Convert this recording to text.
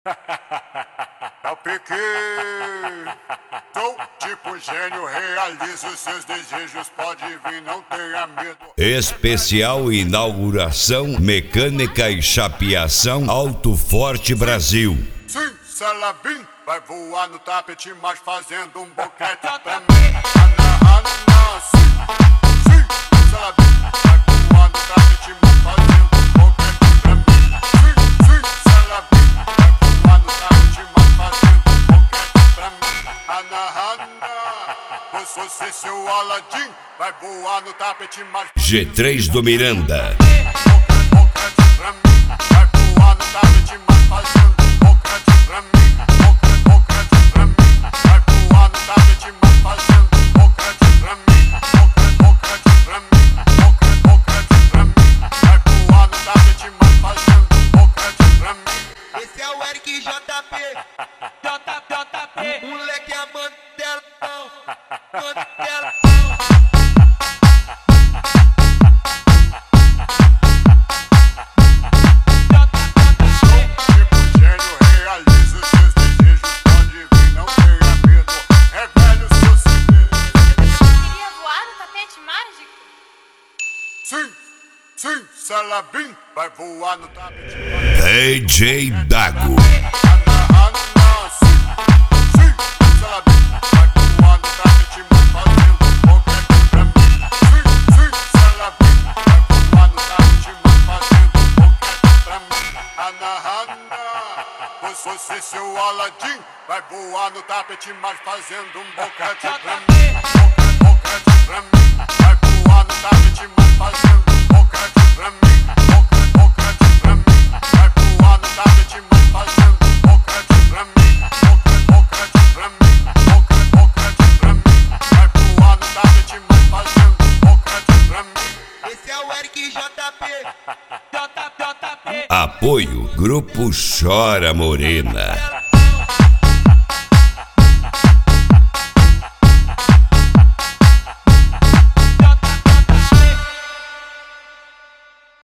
É o Pique. Sou tipo gênio, realizo seus desejos. Pode vir, não tenha medo. Especial inauguração Mecânica e Chapeação Alto Forte Brasil. Sim, Salabim vai voar no tapete, mas fazendo um boquete pra mim. Sim, Salabim vai voar no tapete, mas fazendo um boquete pra mim. Sim, Salabim vai voar no tapete, mas fazendo um boquete pra mim. Você, seu Aladim, vai voar no tapete, mas G3 do Miranda. boquete pra mim. Vai voar no tapete, mas fazendo um boquete pra mim. Boquete pra mim. Vai voar no tapete, mas fazendo um boquete pra mim. Boquete pra mim. Boquete pra mim. Vai voar no tapete, mas fazendo um boquete pra mim. Esse é o Eric JP, moleque é mantelão, mantelão. Tipo gênio, realizo seus desejos. Pode vir, não tenha medo. Revele o seu segredo. Queria voar no tapete mágico? Sim, Salabim vai voar no tapete. DJ Dago. Sim, Salabim vai voar no tapete, mas fazendo um boquete pra mim. Sim, Salabim vai voar no tapete, mas fazendo um boquete pra mim. Você, seu Aladim, vai voar no tapete, mas fazendo um boquete pra mim. Boquete pra mim, vai voar no tapete, mas fazendo um boquete pra mim. Boquete pra mim, vai voar no tapete, mas fazendo um boquete pra mim. Boquete pra mim, boquete pra mim, vai voar no tapete, mas fazendo um boquete pra mim. Esse é o Eric JP. Apoio Grupo Chora Morena.